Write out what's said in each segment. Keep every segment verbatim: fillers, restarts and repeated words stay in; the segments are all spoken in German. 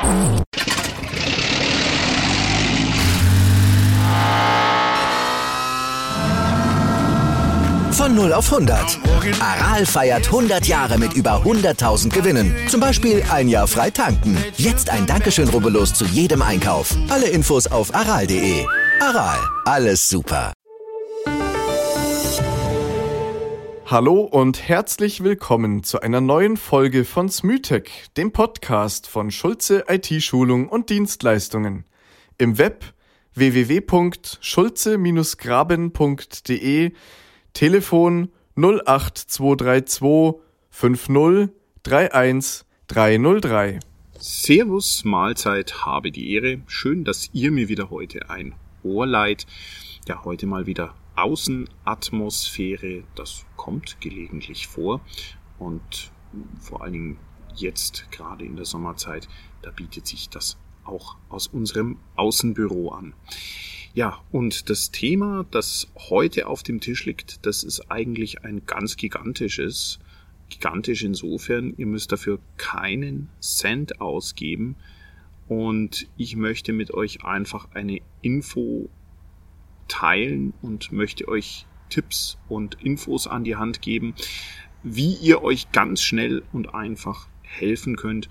Von null auf hundert. Aral feiert hundert Jahre mit über hunderttausend Gewinnen. Zum Beispiel ein Jahr frei tanken. Jetzt ein Dankeschön, rubbellos zu jedem Einkauf. Alle Infos auf aral punkt de. Aral, alles super. Hallo und herzlich willkommen zu einer neuen Folge von Smütech, dem Podcast von Schulze I T-Schulung und Dienstleistungen. Im Web w w w punkt schulze graben punkt de, Telefon null acht zwei drei zwei fünf null drei eins drei null drei. Servus, Mahlzeit, habe die Ehre. Schön, dass ihr mir wieder heute ein Ohr leiht. Ja, heute mal wieder Außenatmosphäre. Das kommt gelegentlich vor. Und vor allen Dingen jetzt, gerade in der Sommerzeit, da bietet sich das auch aus unserem Außenbüro an. Ja, und das Thema, das heute auf dem Tisch liegt, das ist eigentlich ein ganz gigantisches. Gigantisch insofern, ihr müsst dafür keinen Cent ausgeben. Und ich möchte mit euch einfach eine Info teilen und möchte euch Tipps und Infos an die Hand geben, wie ihr euch ganz schnell und einfach helfen könnt.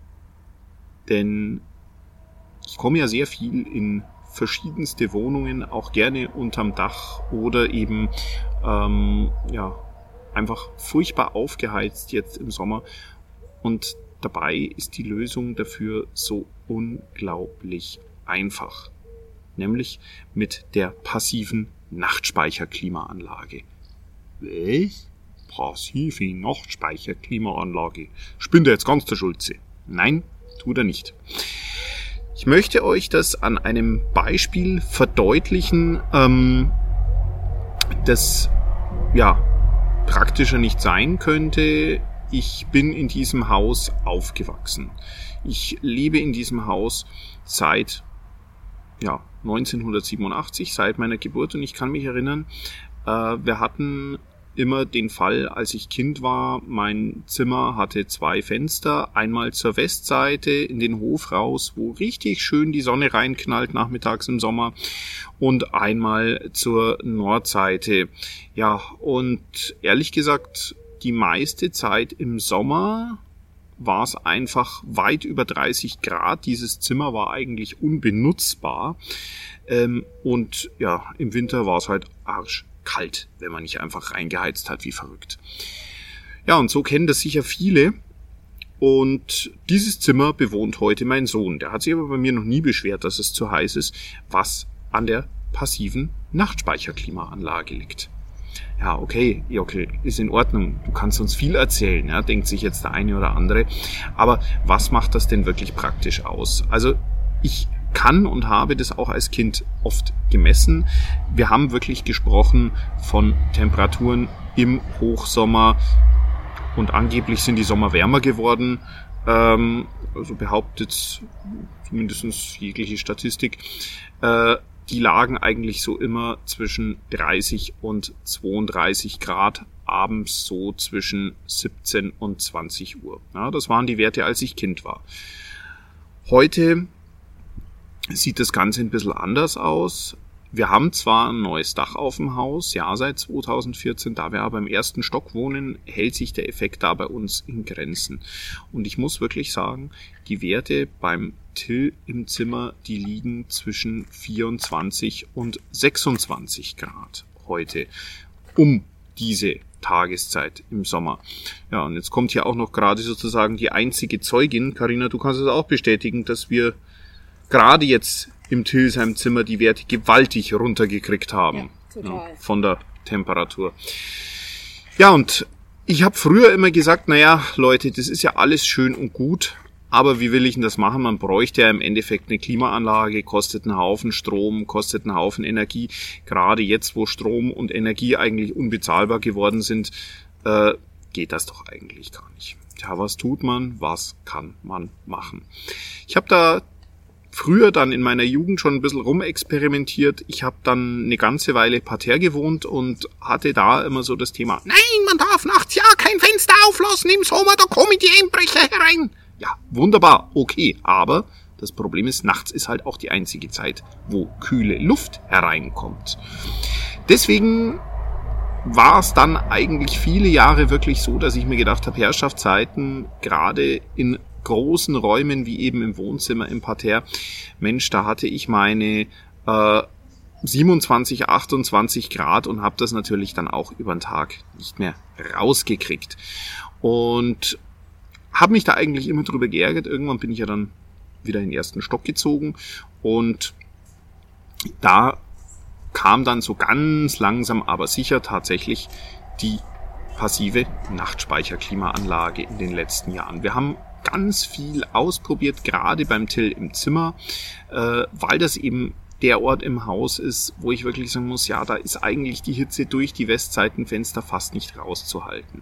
Denn ich komme ja sehr viel in verschiedenste Wohnungen, auch gerne unterm Dach oder eben ähm, ja einfach furchtbar aufgeheizt jetzt im Sommer. Und dabei ist die Lösung dafür so unglaublich einfach, nämlich mit der passiven Nachtspeicherklimaanlage. Was? Passive Nachtspeicherklimaanlage? Spinnt er jetzt ganz der Schulze? Nein, tut er nicht. Ich möchte euch das an einem Beispiel verdeutlichen, ähm, das ja praktischer nicht sein könnte. Ich bin in diesem Haus aufgewachsen. Ich lebe in diesem Haus seit ja, neunzehnhundertsiebenundachtzig, seit meiner Geburt, und ich kann mich erinnern, äh, wir hatten immer den Fall, als ich Kind war, mein Zimmer hatte zwei Fenster, einmal zur Westseite in den Hof raus, wo richtig schön die Sonne reinknallt nachmittags im Sommer, und einmal zur Nordseite. Ja, und ehrlich gesagt, die meiste Zeit im Sommer war es einfach weit über dreißig Grad. Dieses Zimmer war eigentlich unbenutzbar. Ähm, und ja, im Winter war es halt arschkalt, wenn man nicht einfach reingeheizt hat wie verrückt. Ja, und so kennen das sicher viele. Und dieses Zimmer bewohnt heute mein Sohn. Der hat sich aber bei mir noch nie beschwert, dass es zu heiß ist, was an der passiven Nachtspeicherklimaanlage liegt. Ja, okay, okay, ist in Ordnung. Du kannst uns viel erzählen, ja, denkt sich jetzt der eine oder andere. Aber was macht das denn wirklich praktisch aus? Also ich kann und habe das auch als Kind oft gemessen. Wir haben wirklich gesprochen von Temperaturen im Hochsommer, und angeblich sind die Sommer wärmer geworden. Ähm, also behauptet zumindest jegliche Statistik. Äh, Die lagen eigentlich so immer zwischen dreißig und zweiunddreißig Grad, abends so zwischen siebzehn und zwanzig Uhr. Ja, das waren die Werte, als ich Kind war. Heute sieht das Ganze ein bisschen anders aus. Wir haben zwar ein neues Dach auf dem Haus, ja, seit zweitausendvierzehn, da wir aber im ersten Stock wohnen, hält sich der Effekt da bei uns in Grenzen. Und ich muss wirklich sagen, die Werte beim Till im Zimmer, die liegen zwischen vierundzwanzig und sechsundzwanzig Grad heute, um diese Tageszeit im Sommer. Ja, und jetzt kommt hier auch noch gerade sozusagen die einzige Zeugin. Carina, du kannst es auch bestätigen, dass wir gerade jetzt im Tillsheim Zimmer die Werte gewaltig runtergekriegt haben. Ja, total. Ja, von der Temperatur. Ja, und ich habe früher immer gesagt, naja, Leute, das ist ja alles schön und gut, aber wie will ich denn das machen? Man bräuchte ja im Endeffekt eine Klimaanlage, kostet einen Haufen Strom, kostet einen Haufen Energie. Gerade jetzt, wo Strom und Energie eigentlich unbezahlbar geworden sind, äh, geht das doch eigentlich gar nicht. Ja, was tut man? Was kann man machen? Ich habe da früher dann in meiner Jugend schon ein bisschen rumexperimentiert. Ich habe dann eine ganze Weile parterre gewohnt und hatte da immer so das Thema, nein, man darf nachts ja kein Fenster auflassen im Sommer, da kommen die Einbrecher herein. Ja, wunderbar, okay, aber das Problem ist, nachts ist halt auch die einzige Zeit, wo kühle Luft hereinkommt. Deswegen war es dann eigentlich viele Jahre wirklich so, dass ich mir gedacht habe, Herrschaftszeiten, gerade in großen Räumen wie eben im Wohnzimmer, im Parterre, Mensch, da hatte ich meine äh, siebenundzwanzig, achtundzwanzig Grad und habe das natürlich dann auch über den Tag nicht mehr rausgekriegt. Und habe mich da eigentlich immer drüber geärgert. Irgendwann bin ich ja dann wieder in den ersten Stock gezogen und da kam dann so ganz langsam, aber sicher tatsächlich die passive Nachtspeicherklimaanlage in den letzten Jahren. Wir haben ganz viel ausprobiert, gerade beim Till im Zimmer, äh, weil das eben der Ort im Haus ist, wo ich wirklich sagen muss, ja, da ist eigentlich die Hitze durch die Westseitenfenster fast nicht rauszuhalten.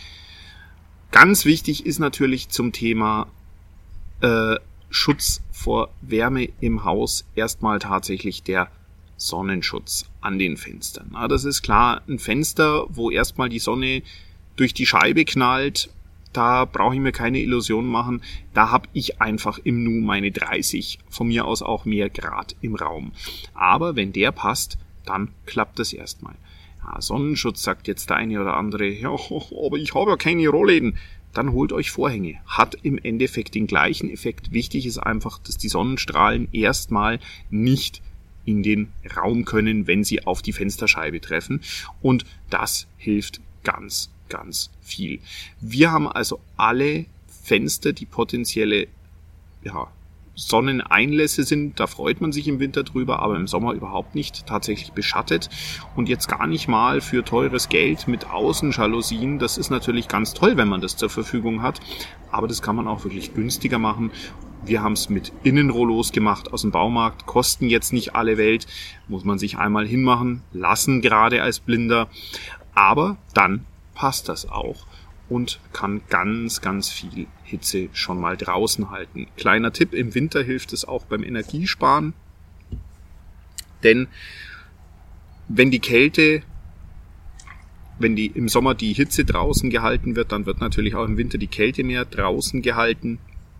Ganz wichtig ist natürlich zum Thema äh, Schutz vor Wärme im Haus erstmal tatsächlich der Sonnenschutz an den Fenstern. Na, das ist klar, ein Fenster, wo erstmal die Sonne durch die Scheibe knallt, da brauche ich mir keine Illusionen machen, da habe ich einfach im Nu meine dreißig, von mir aus auch mehr Grad im Raum. Aber wenn der passt, dann klappt das erstmal. Ja, Sonnenschutz, sagt jetzt der eine oder andere, ja, aber ich habe ja keine Rollläden. Dann holt euch Vorhänge. Hat im Endeffekt den gleichen Effekt. Wichtig ist einfach, dass die Sonnenstrahlen erstmal nicht in den Raum können, wenn sie auf die Fensterscheibe treffen. Und das hilft ganz, ganz viel. Wir haben also alle Fenster, die potenzielle ja, Sonneneinlässe sind, da freut man sich im Winter drüber, aber im Sommer überhaupt nicht, tatsächlich beschattet und jetzt gar nicht mal für teures Geld mit Außenjalousien. Das ist natürlich ganz toll, wenn man das zur Verfügung hat, aber das kann man auch wirklich günstiger machen. Wir haben es mit Innenrollos gemacht aus dem Baumarkt, kosten jetzt nicht alle Welt, muss man sich einmal hinmachen lassen, gerade als Blinder, aber dann passt das auch und kann ganz, ganz viel Hitze schon mal draußen halten. Kleiner Tipp, im Winter hilft es auch beim Energiesparen, denn wenn die Kälte, wenn die im Sommer die Hitze draußen gehalten wird, dann wird natürlich auch im Winter die Kälte mehr draußen gehalten.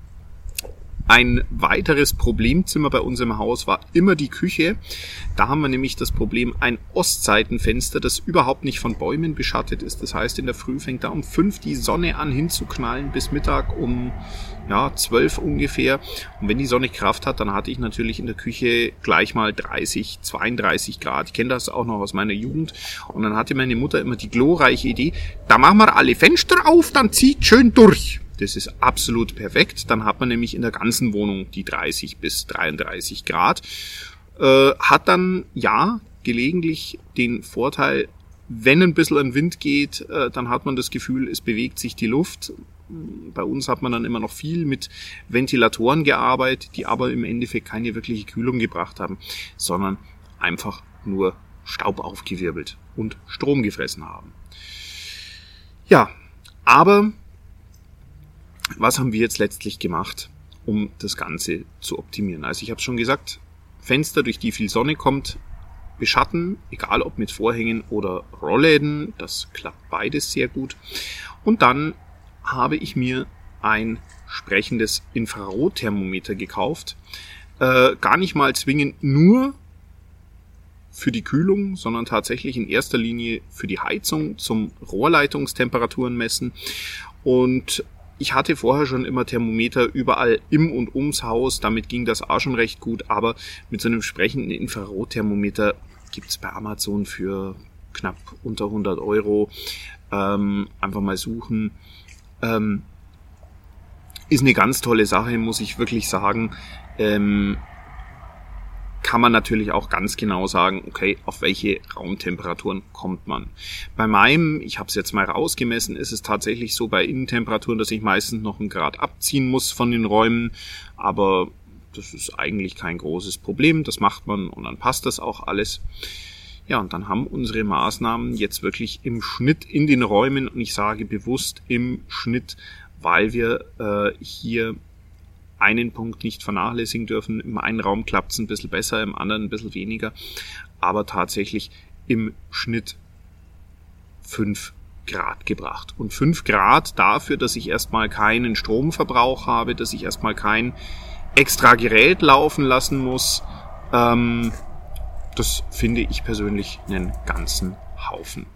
Ein weiteres Problemzimmer bei uns im Haus war immer die Küche. Da haben wir nämlich das Problem, ein Ostseitenfenster, das überhaupt nicht von Bäumen beschattet ist. Das heißt, in der Früh fängt da um fünf die Sonne an hinzuknallen, bis Mittag um ja zwölf ungefähr. Und wenn die Sonne Kraft hat, dann hatte ich natürlich in der Küche gleich mal dreißig, zweiunddreißig Grad. Ich kenne das auch noch aus meiner Jugend. Und dann hatte meine Mutter immer die glorreiche Idee, da machen wir alle Fenster auf, dann zieht schön durch. Das ist absolut perfekt. Dann hat man nämlich in der ganzen Wohnung die dreißig bis dreiunddreißig Grad. Äh, hat dann, ja, gelegentlich den Vorteil, wenn ein bisschen ein Wind geht, äh, dann hat man das Gefühl, es bewegt sich die Luft. Bei uns hat man dann immer noch viel mit Ventilatoren gearbeitet, die aber im Endeffekt keine wirkliche Kühlung gebracht haben, sondern einfach nur Staub aufgewirbelt und Strom gefressen haben. Ja, aber was haben wir jetzt letztlich gemacht, um das Ganze zu optimieren? Also ich habe schon gesagt, Fenster, durch die viel Sonne kommt, beschatten, egal ob mit Vorhängen oder Rollläden, das klappt beides sehr gut. Und dann habe ich mir ein sprechendes Infrarotthermometer gekauft, äh, gar nicht mal zwingend nur für die Kühlung, sondern tatsächlich in erster Linie für die Heizung, zum Rohrleitungstemperaturen messen. Und ich hatte vorher schon immer Thermometer überall im und ums Haus, damit ging das auch schon recht gut, aber mit so einem sprechenden Infrarotthermometer gibt's bei Amazon für knapp unter hundert Euro. Ähm, einfach mal suchen. Ähm, ist eine ganz tolle Sache, muss ich wirklich sagen. Ähm, kann man natürlich auch ganz genau sagen, okay, auf welche Raumtemperaturen kommt man. Bei meinem, ich habe es jetzt mal rausgemessen, ist es tatsächlich so bei Innentemperaturen, dass ich meistens noch einen Grad abziehen muss von den Räumen, aber das ist eigentlich kein großes Problem, das macht man und dann passt das auch alles. Ja, und dann haben unsere Maßnahmen jetzt wirklich im Schnitt in den Räumen, und ich sage bewusst im Schnitt, weil wir äh, hier einen Punkt nicht vernachlässigen dürfen. Im einen Raum klappt es ein bisschen besser, im anderen ein bisschen weniger. Aber tatsächlich im Schnitt fünf Grad gebracht. Und fünf Grad dafür, dass ich erstmal keinen Stromverbrauch habe, dass ich erstmal kein extra Gerät laufen lassen muss, ähm, das finde ich persönlich einen ganzen Haufen.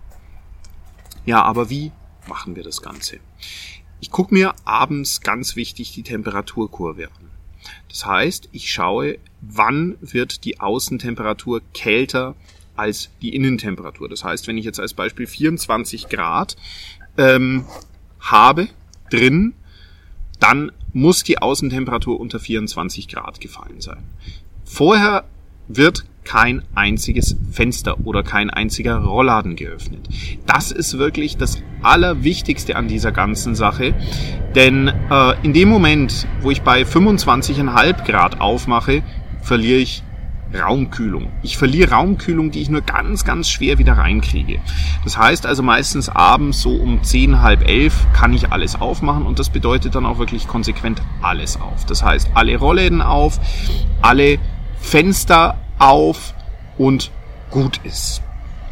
Ja, aber wie machen wir das Ganze? Ich gucke mir abends ganz wichtig die Temperaturkurve an. Das heißt, ich schaue, wann wird die Außentemperatur kälter als die Innentemperatur. Das heißt, wenn ich jetzt als Beispiel vierundzwanzig Grad ähm, habe drin, dann muss die Außentemperatur unter vierundzwanzig Grad gefallen sein. Vorher wird kein einziges Fenster oder kein einziger Rollladen geöffnet. Das ist wirklich das Allerwichtigste an dieser ganzen Sache, denn äh, in dem Moment, wo ich bei fünfundzwanzig Komma fünf Grad aufmache, verliere ich Raumkühlung. Ich verliere Raumkühlung, die ich nur ganz, ganz schwer wieder reinkriege. Das heißt also meistens abends so um zehn, halb elf kann ich alles aufmachen und das bedeutet dann auch wirklich konsequent alles auf. Das heißt, alle Rollläden auf, alle Fenster auf und gut ist.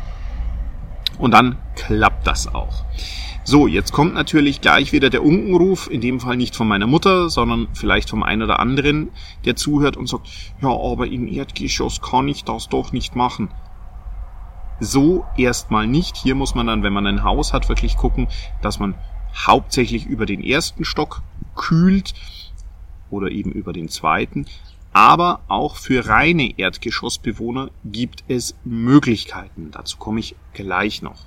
Und dann klappt das auch. So, jetzt kommt natürlich gleich wieder der Unkenruf, in dem Fall nicht von meiner Mutter, sondern vielleicht vom einen oder anderen, der zuhört und sagt, ja, aber im Erdgeschoss kann ich das doch nicht machen. So erstmal nicht. Hier muss man dann, wenn man ein Haus hat, wirklich gucken, dass man hauptsächlich über den ersten Stock kühlt oder eben über den zweiten. Aber auch für reine Erdgeschossbewohner gibt es Möglichkeiten. Dazu komme ich gleich noch.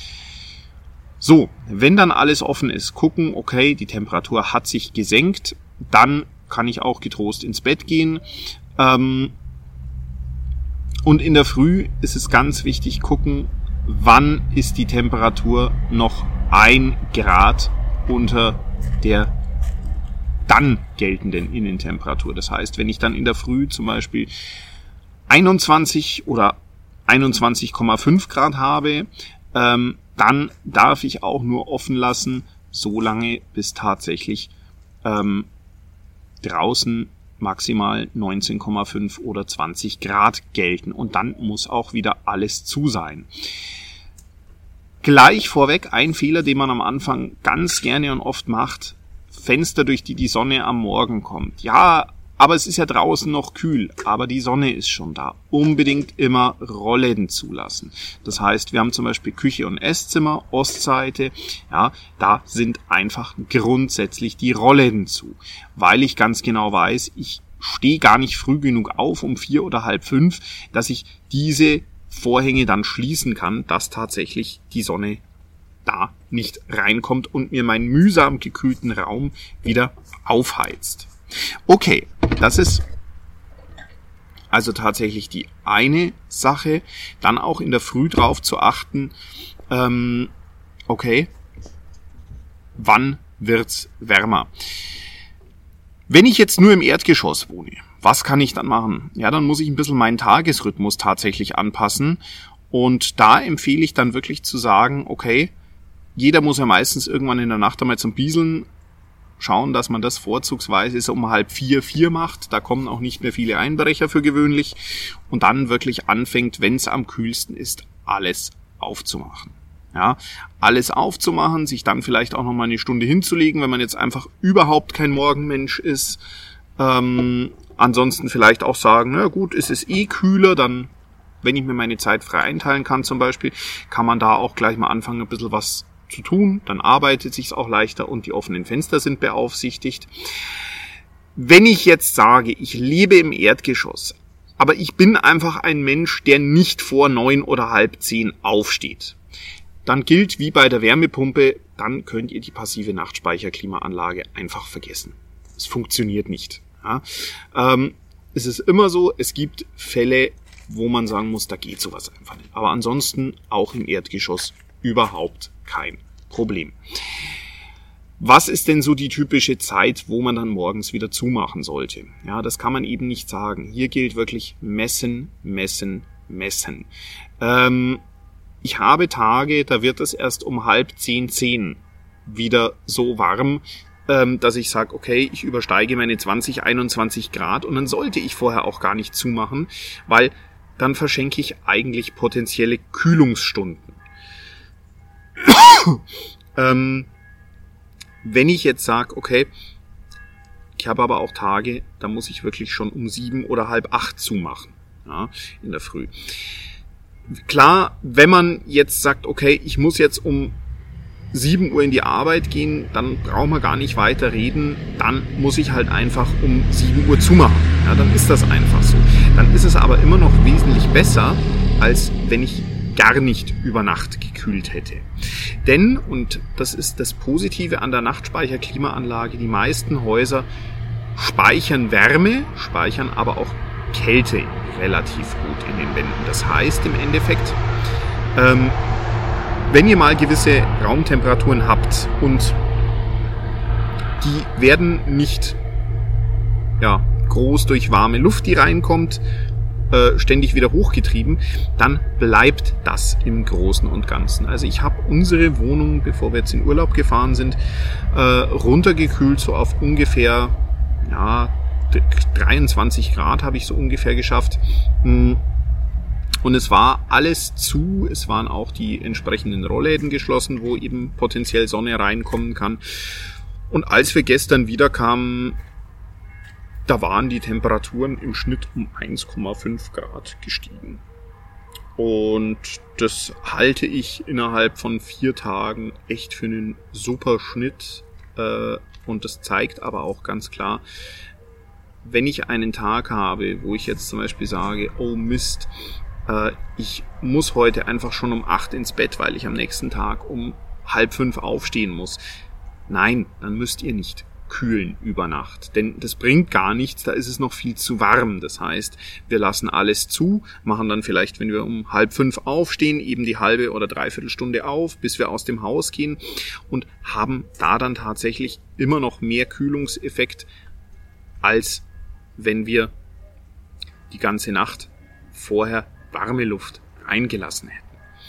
So, wenn dann alles offen ist, gucken, okay, die Temperatur hat sich gesenkt, dann kann ich auch getrost ins Bett gehen. Ähm, und in der Früh ist es ganz wichtig, gucken, wann ist die Temperatur noch ein Grad unter der dann geltenden Innentemperatur. Das heißt, wenn ich dann in der Früh zum Beispiel einundzwanzig oder einundzwanzig Komma fünf Grad habe, ähm, dann darf ich auch nur offen lassen, so lange bis tatsächlich ähm, draußen maximal neunzehn Komma fünf oder zwanzig Grad gelten. Und dann muss auch wieder alles zu sein. Gleich vorweg ein Fehler, den man am Anfang ganz gerne und oft macht: Fenster, durch die die Sonne am Morgen kommt. Ja, aber es ist ja draußen noch kühl, aber die Sonne ist schon da. Unbedingt immer Rollläden zulassen. Das heißt, wir haben zum Beispiel Küche und Esszimmer, Ostseite, ja, da sind einfach grundsätzlich die Rollläden zu. Weil ich ganz genau weiß, ich stehe gar nicht früh genug auf, um vier oder halb fünf, dass ich diese Vorhänge dann schließen kann, dass tatsächlich die Sonne da nicht reinkommt und mir meinen mühsam gekühlten Raum wieder aufheizt. Okay, das ist also tatsächlich die eine Sache. Dann auch in der Früh drauf zu achten, ähm, okay, wann wird's wärmer? Wenn ich jetzt nur im Erdgeschoss wohne, was kann ich dann machen? Ja, dann muss ich ein bisschen meinen Tagesrhythmus tatsächlich anpassen. Und da empfehle ich dann wirklich zu sagen, okay, jeder muss ja meistens irgendwann in der Nacht einmal zum Bieseln schauen, dass man das vorzugsweise so um halb vier, vier macht. Da kommen auch nicht mehr viele Einbrecher für gewöhnlich. Und dann wirklich anfängt, wenn es am kühlsten ist, alles aufzumachen. Ja, alles aufzumachen, sich dann vielleicht auch noch mal eine Stunde hinzulegen, wenn man jetzt einfach überhaupt kein Morgenmensch ist. Ähm, ansonsten vielleicht auch sagen, na gut, es ist eh kühler, dann, wenn ich mir meine Zeit frei einteilen kann zum Beispiel, kann man da auch gleich mal anfangen, ein bisschen was zu tun, dann arbeitet sich's auch leichter und die offenen Fenster sind beaufsichtigt. Wenn ich jetzt sage, ich lebe im Erdgeschoss, aber ich bin einfach ein Mensch, der nicht vor neun oder halb zehn aufsteht, dann gilt wie bei der Wärmepumpe, dann könnt ihr die passive Nachtspeicherklimaanlage einfach vergessen. Es funktioniert nicht. Ja? Ähm, es ist immer so, es gibt Fälle, wo man sagen muss, da geht sowas einfach nicht. Aber ansonsten auch im Erdgeschoss überhaupt kein Problem. Was ist denn so die typische Zeit, wo man dann morgens wieder zumachen sollte? Ja, das kann man eben nicht sagen. Hier gilt wirklich messen, messen, messen. Ähm, ich habe Tage, da wird es erst um halb zehn, zehn wieder so warm, ähm, dass ich sage, okay, ich übersteige meine zwanzig, einundzwanzig Grad und dann sollte ich vorher auch gar nicht zumachen, weil dann verschenke ich eigentlich potenzielle Kühlungsstunden. ähm, wenn ich jetzt sage, okay, ich habe aber auch Tage, da muss ich wirklich schon um sieben oder halb acht zumachen, ja, in der Früh. Klar, wenn man jetzt sagt, okay, ich muss jetzt um sieben Uhr in die Arbeit gehen, dann brauchen wir gar nicht weiter reden, dann muss ich halt einfach um sieben Uhr zumachen. Ja, dann ist das einfach so. Dann ist es aber immer noch wesentlich besser, als wenn ich gar nicht über Nacht gekühlt hätte. Denn, und das ist das Positive an der Nachtspeicherklimaanlage, die meisten Häuser speichern Wärme, speichern aber auch Kälte relativ gut in den Wänden. Das heißt im Endeffekt, ähm, wenn ihr mal gewisse Raumtemperaturen habt und die werden nicht ja, groß durch warme Luft, die reinkommt, äh, ständig wieder hochgetrieben, dann bleibt das im Großen und Ganzen. Also ich habe unsere Wohnung, bevor wir jetzt in Urlaub gefahren sind, äh, runtergekühlt, so auf ungefähr ja, dreiundzwanzig Grad habe ich so ungefähr geschafft. Und es war alles zu, es waren auch die entsprechenden Rollläden geschlossen, wo eben potenziell Sonne reinkommen kann. Und als wir gestern wieder kamen, da waren die Temperaturen im Schnitt um eins Komma fünf Grad gestiegen. Und das halte ich innerhalb von vier Tagen echt für einen super Schnitt. Und das zeigt aber auch ganz klar, wenn ich einen Tag habe, wo ich jetzt zum Beispiel sage, oh Mist, ich muss heute einfach schon um acht ins Bett, weil ich am nächsten Tag um halb fünf aufstehen muss. Nein, dann müsst ihr nicht kühlen über Nacht, denn das bringt gar nichts, da ist es noch viel zu warm. Das heißt, wir lassen alles zu, machen dann vielleicht, wenn wir um halb fünf aufstehen, eben die halbe oder dreiviertel Stunde auf, bis wir aus dem Haus gehen und haben da dann tatsächlich immer noch mehr Kühlungseffekt, als wenn wir die ganze Nacht vorher warme Luft reingelassen hätten.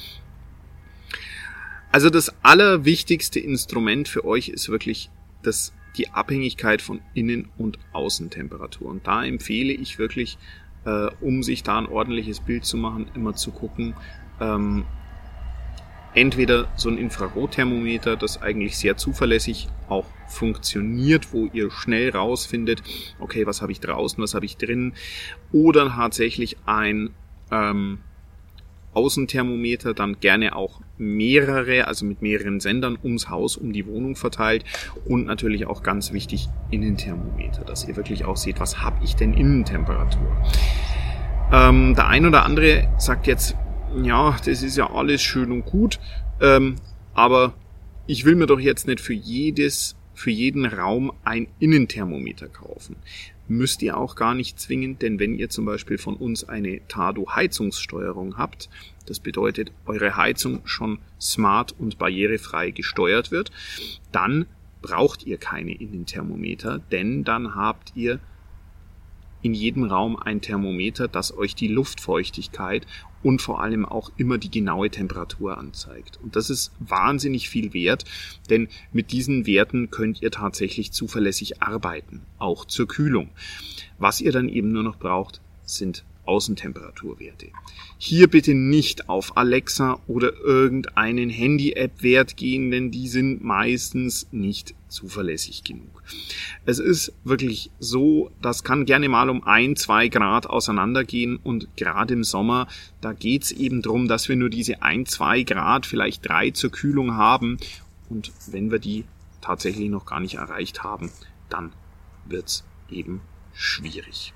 Also das allerwichtigste Instrument für euch ist wirklich das, die Abhängigkeit von Innen- und Außentemperatur. Und da empfehle ich wirklich, äh, um sich da ein ordentliches Bild zu machen, immer zu gucken, ähm, entweder so ein Infrarotthermometer, das eigentlich sehr zuverlässig auch funktioniert, wo ihr schnell rausfindet, okay, was habe ich draußen, was habe ich drin, oder tatsächlich ein ähm, Außenthermometer, dann gerne auch mehrere, also mit mehreren Sendern ums Haus, um die Wohnung verteilt, und natürlich auch ganz wichtig Innenthermometer, dass ihr wirklich auch seht, was habe ich denn Innentemperatur. Ähm, der ein oder andere sagt jetzt, ja, das ist ja alles schön und gut, ähm, aber ich will mir doch jetzt nicht für jedes, für jeden Raum ein Innenthermometer kaufen. Müsst ihr auch gar nicht zwingend, denn wenn ihr zum Beispiel von uns eine Tado-Heizungssteuerung habt, das bedeutet, eure Heizung schon smart und barrierefrei gesteuert wird, dann braucht ihr keine Innenthermometer, denn dann habt ihr in jedem Raum ein Thermometer, das euch die Luftfeuchtigkeit und vor allem auch immer die genaue Temperatur anzeigt. Und das ist wahnsinnig viel wert, denn mit diesen Werten könnt ihr tatsächlich zuverlässig arbeiten, auch zur Kühlung. Was ihr dann eben nur noch braucht, sind Außentemperaturwerte. Hier bitte nicht auf Alexa oder irgendeinen Handy-App-Wert gehen, denn die sind meistens nicht zuverlässig genug. Es ist wirklich so, das kann gerne mal um ein, zwei Grad auseinandergehen, und gerade im Sommer, da geht's eben drum, dass wir nur diese ein, zwei Grad, vielleicht drei zur Kühlung haben, und wenn wir die tatsächlich noch gar nicht erreicht haben, dann wird's eben schwierig.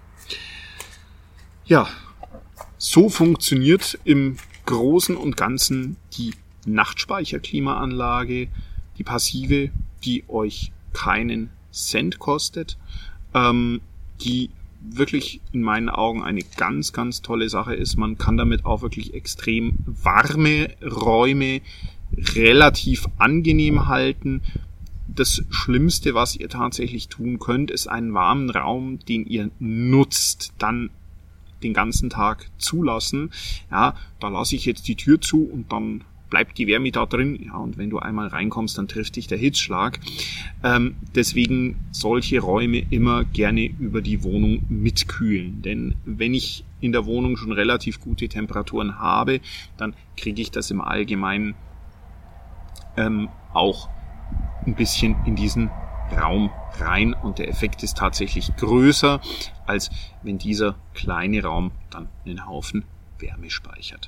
Ja, so funktioniert im Großen und Ganzen die Nachtspeicherklimaanlage, die passive, die euch keinen Cent kostet, ähm, die wirklich in meinen Augen eine ganz, ganz tolle Sache ist. Man kann damit auch wirklich extrem warme Räume relativ angenehm halten. Das Schlimmste, was ihr tatsächlich tun könnt, ist einen warmen Raum, den ihr nutzt, dann den ganzen Tag zulassen. Ja, da lasse ich jetzt die Tür zu und dann bleibt die Wärme da drin. Ja, und wenn du einmal reinkommst, dann trifft dich der Hitzschlag. Ähm, deswegen solche Räume immer gerne über die Wohnung mitkühlen. Denn wenn ich in der Wohnung schon relativ gute Temperaturen habe, dann kriege ich das im Allgemeinen ähm, auch ein bisschen in diesen Raum rein und der Effekt ist tatsächlich größer, als wenn dieser kleine Raum dann einen Haufen Wärme speichert.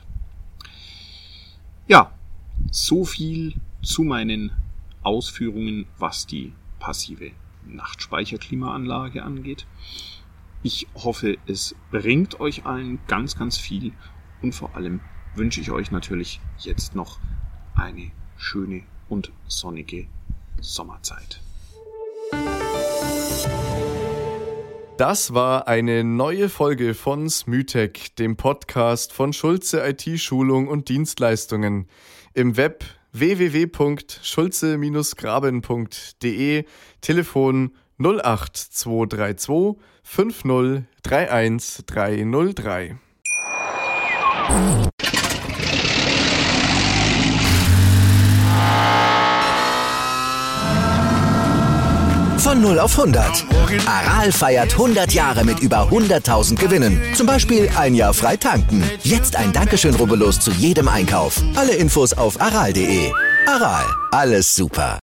Ja, so viel zu meinen Ausführungen, was die passive Nachtspeicherklimaanlage angeht. Ich hoffe, es bringt euch allen ganz, ganz viel und vor allem wünsche ich euch natürlich jetzt noch eine schöne und sonnige Sommerzeit. Das war eine neue Folge von Smütech, dem Podcast von Schulze I T-Schulung und Dienstleistungen. Im Web w w w punkt schulze graben punkt de, Telefon null acht zwei drei zwei fünf null drei eins drei null drei. Von null auf hundert. Aral feiert hundert Jahre mit über hunderttausend Gewinnen. Zum Beispiel ein Jahr frei tanken. Jetzt ein Dankeschön, rubbellos zu jedem Einkauf. Alle Infos auf aral punkt de. Aral, alles super.